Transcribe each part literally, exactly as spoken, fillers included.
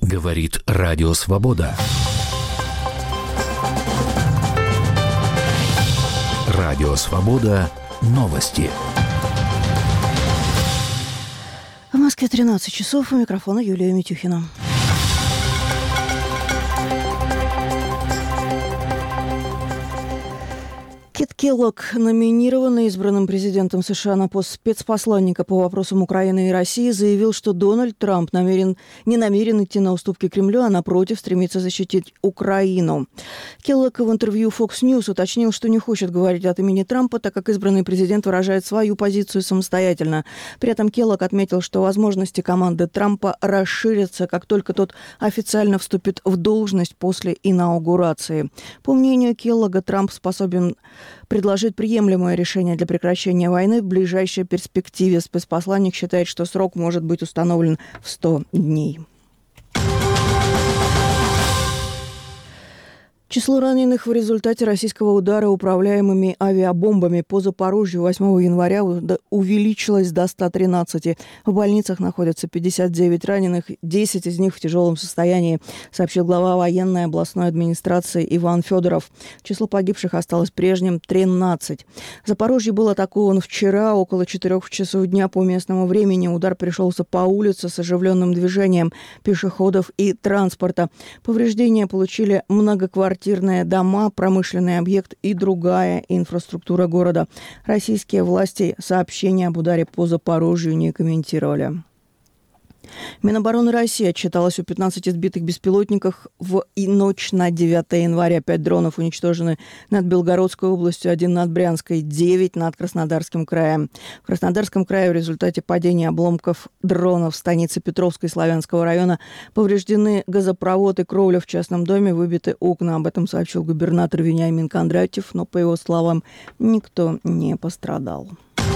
Говорит Радио Свобода. Радио Свобода. Новости. В Москве тринадцать часов. У микрофона Юлия Митюхина. Кит Келлог, номинированный избранным президентом США на пост спецпосланника по вопросам Украины и России, заявил, что Дональд Трамп намерен, не намерен идти на уступки Кремлю, а напротив стремится защитить Украину. Келлог в интервью Fox News уточнил, что не хочет говорить от имени Трампа, так как избранный президент выражает свою позицию самостоятельно. При этом Келлог отметил, что возможности команды Трампа расширятся, как только тот официально вступит в должность после инаугурации. По мнению Келлога, Трамп способен предложить приемлемое решение для прекращения войны в ближайшей перспективе. Спецпосланник считает, что срок может быть установлен в сто дней. Число раненых в результате российского удара управляемыми авиабомбами по Запорожью восьмого января увеличилось до ста тринадцати. В больницах находятся пятьдесят девять раненых, десять из них в тяжелом состоянии, сообщил глава военной областной администрации Иван Федоров. Число погибших осталось прежним – тринадцать. Запорожье был атакован вчера около четырех часов дня по местному времени. Удар пришелся по улице с оживленным движением пешеходов и транспорта. Повреждения получили многоквартирные дома, промышленный объект и другая инфраструктура города. Российские власти сообщения об ударе по Запорожью не комментировали. Минобороны России отчиталась о пятнадцати сбитых беспилотниках в и ночь на девятое января. Пять дронов уничтожены над Белгородской областью, один над Брянской, девять над Краснодарским краем. В Краснодарском крае в результате падения обломков дронов в станице Петровской Славянского района повреждены газопровод и кровля в частном доме, выбиты окна. Об этом сообщил губернатор Вениамин Кондратьев, но, по его словам, никто не пострадал.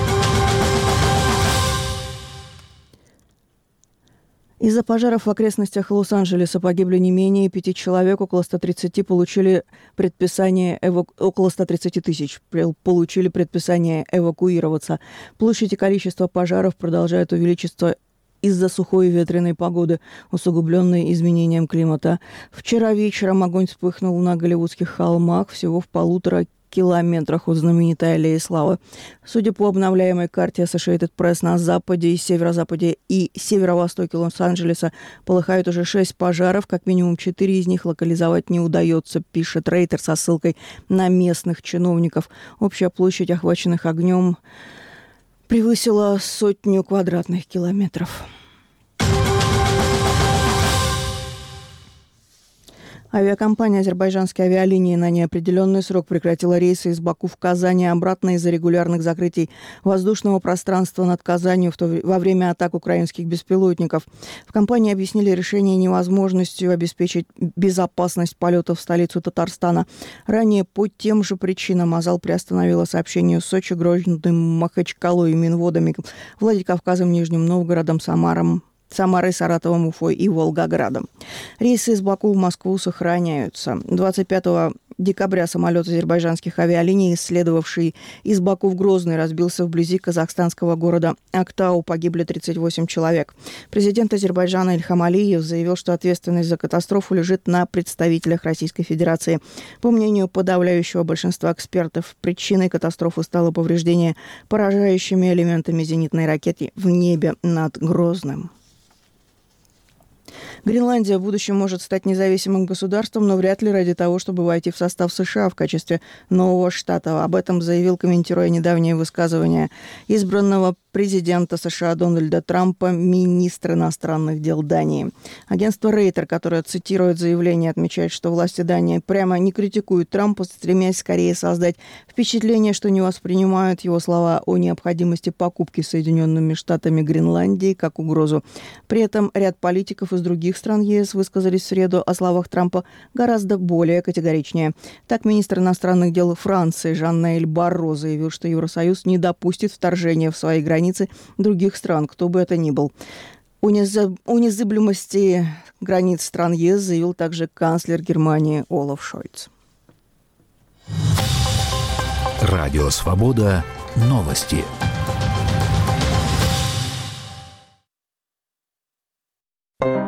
Из-за пожаров в окрестностях Лос-Анджелеса погибли не менее пяти человек, около ста тридцати получили предписание эваку... около ста тридцати тысяч получили предписание эвакуироваться. Площадь и количество пожаров продолжают увеличиваться из-за сухой и ветреной погоды, усугубленной изменением климата. Вчера вечером огонь вспыхнул на Голливудских холмах, всего в полутора километрах от знаменитой аллеи славы. Судя по обновляемой карте Associated Press, на западе и северо-западе и северо-востоке Лос-Анджелеса полыхают уже шесть пожаров, как минимум четыре из них локализовать не удается, пишет Рейтер со ссылкой на местных чиновников. Общая площадь охваченных огнем превысила сотню квадратных километров. Авиакомпания «Азербайджанские авиалинии» на неопределенный срок прекратила рейсы из Баку в Казань и обратно из-за регулярных закрытий воздушного пространства над Казанью во время атак украинских беспилотников. В компании объяснили решение невозможностью обеспечить безопасность полетов в столицу Татарстана. Ранее по тем же причинам Азал приостановила сообщение с Сочи, Грозным, Махачкалой и Минводами, Владикавказом, Нижним Новгородом, Самаром, Самарой, Саратовом, Уфой и Волгоградом. Рейсы из Баку в Москву сохраняются. двадцать пятого декабря самолет азербайджанских авиалиний, следовавший из Баку в Грозный, разбился вблизи казахстанского города Актау. Погибли тридцать восемь человек. Президент Азербайджана Ильхам Алиев заявил, что ответственность за катастрофу лежит на представителях Российской Федерации. По мнению подавляющего большинства экспертов, причиной катастрофы стало повреждение поражающими элементами зенитной ракеты в небе над Грозным. Гренландия в будущем может стать независимым государством, но вряд ли ради того, чтобы войти в состав США в качестве нового штата. Об этом заявил, комментируя недавнее высказывание избранного президента США Дональда Трампа, министр иностранных дел Дании. Агентство Рейтер, которое цитирует заявление, отмечает, что власти Дании прямо не критикуют Трампа, стремясь скорее создать впечатление, что не воспринимают его слова о необходимости покупки Соединенными Штатами Гренландии как угрозу. При этом ряд политиков из других стран ЕС высказались в среду о словах Трампа гораздо более категоричнее. Так, министр иностранных дел Франции Жан-Ноэль Барро заявил, что Евросоюз не допустит вторжения в свои границы других стран, кто бы это ни был. О незыблемости границ стран ЕС заявил также канцлер Германии Олаф Шольц. Радио Свобода. Новости.